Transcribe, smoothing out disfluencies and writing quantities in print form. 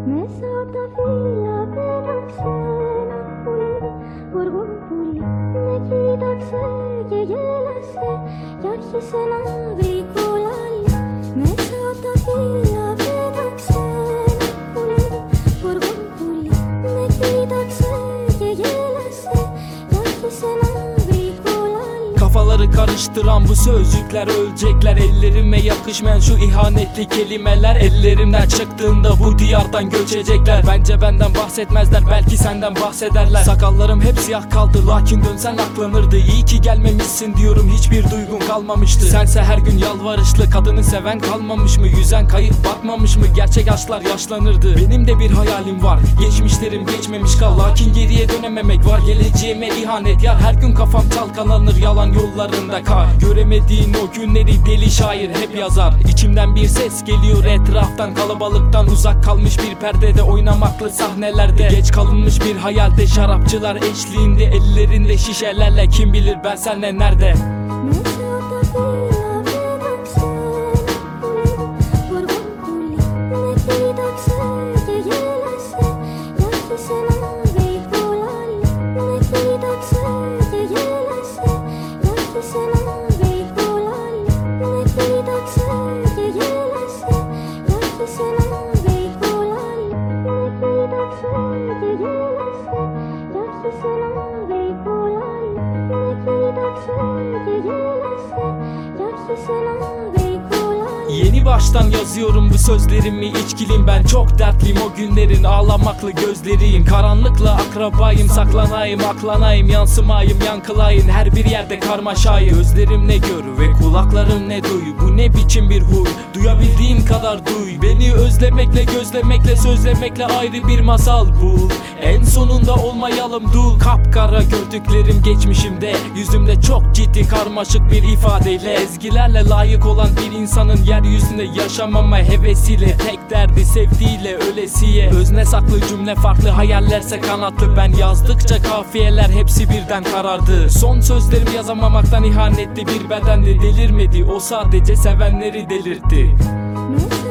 Me sota fila pedaksena puli, vurgun puli. Me kiidakse keelase, järgisena viikulali. Me sota fila pedaksena puli, vurgun puli. Me kiidakse keelase, järgisena viikulali. Kafaları karıştıran bu sözcükler, ölecekler. Ellerime yakışmayan şu ihanetli kelimeler, ellerimden çıktığında bu diyardan göçecekler. Bence benden bahsetmezler, belki senden bahsederler. Sakallarım hep siyah kaldı, lakin dönsen aklanırdı. İyi ki gelmemişsin diyorum, hiçbir duygun kalmamıştı. Sense her gün yalvarışlı, kadını seven kalmamış mı? Yüzen kayıp bakmamış mı? Gerçek aşklar yaşlanırdı. Benim de bir hayalim var, geçmişlerim geçmemiş kal. Lakin geriye dönememek var, geleceğime ihanet. Ya her gün kafam çalkalanır, yalan yollarında kar. Göremediğin o günleri deli şair hep yazar. İçimden bir ses geliyor etraftan, kalabalıktan uzak kalmış bir perdede, oynamaklı sahnelerde, geç kalınmış bir hayalde. Şarapçılar eşliğinde, ellerinde şişelerle, kim bilir ben senle nerede? Me sota fila pedaksena puli, vurgun puli. Me kiidakse keelase, järgisena viikulali. Me kiidakse keelase, järgisena viikulali. Me kiidakse keelase, järgisena viikulali. Me kiidakse keelase, järgisena viikulali. Me kiidakse keelase, järgisena viikulali. Yeni baştan yazıyorum bu sözlerimi, içkiliyim ben, çok dertliyim. O günlerin ağlamaklı gözleriyim. Karanlıkla akrabayım, saklanayım, aklanayım, yansımayım, yankılayın, her bir yerde karmaşayım. Gözlerim ne gör ve kulaklarım ne duy, bu ne biçim bir huy? Duyabildiğin kadar duy. Beni özlemekle, gözlemekle, sözlemekle ayrı bir masal bul. En sonunda olmayalım dul. Kapkara gördüklerim geçmişimde, yüzümde çok ciddi karmaşık bir ifadeyle. Ezgilerle layık olan bir insanın yeryüzünde yaşamama hevesiyle, tek derdi sevdiğiyle ölesiye. Özne saklı cümle farklı, hayallerse kanatlı. Ben yazdıkça kafiyeler hepsi birden karardı. Son sözlerimi yazamamaktan ihanetli bir bedendi, delirmedi o, sadece sevenleri delirtti. Me